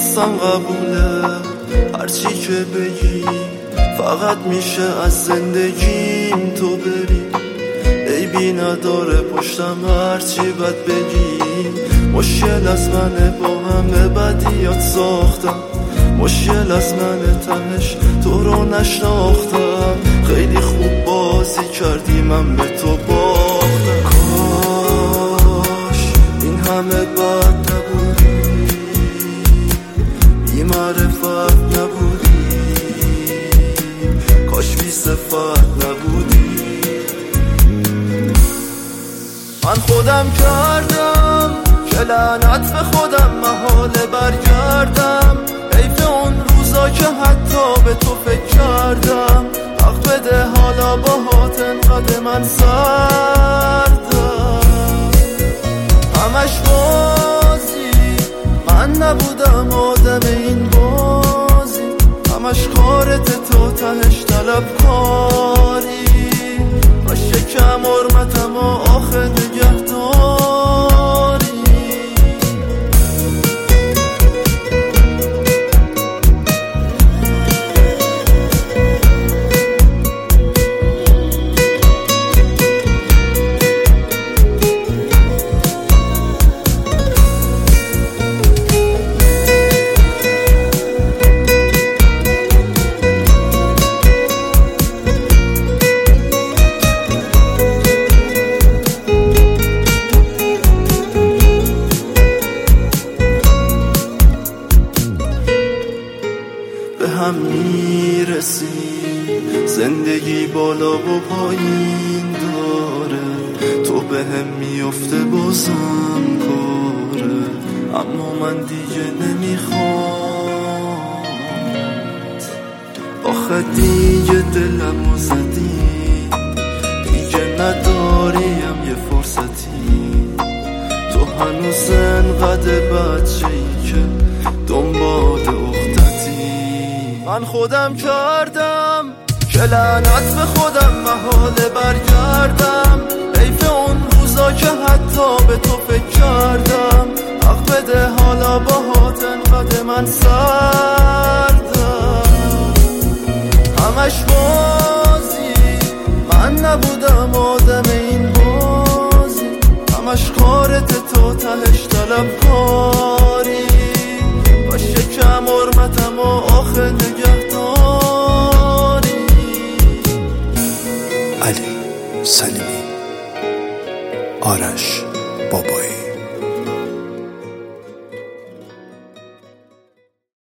داستان قبوله، هرچی که بگی فقط میشه از زندگیم تو بری. عیبی نداره پشتم هرچی بد بگی، مشکل از منه با همه بدیات ساختم، مشکل از منه تهش تو رو نشناختم. خیلی خوب بازی کردی من به تو باختم، کاش این همه بد نبودی، بی معرفت نبودی، کاش بی صفت نبودی. من خودم کردم که لعنت به خودم محاله برگردم، حیف اون روزا که حتی به تو فکر کردم. حق بده حالا باهات انقدر من سردم، همش بازی، من نبودم آدم این بازی، همش کارت تو تهش طلب کاری. باشه کم حرمتم و آخه نگهداری. به هم میرسیم، زندگی بالا و پایین داره، تو به هم میفته بازم کاره. اما من دیگه نمیخوام، آخه دیگه دلمو زدی، دیگه نداریم یه فرصتی. تو هنوز انقدر بچه‌ای که دنبال اختتی. من خودم کردم که لعنت به خودم محاله برگردم، حیف اون روزا که حتی به تو فکر کردم. حق بده حالا باهات انقدر من سردم، همش بازی، من نبودم آدم این بازی، همش کارت تو تهش طلب کاری. باشه کم حرمتم و آخه نگهداری. علی سلیمی، آرش بابایی.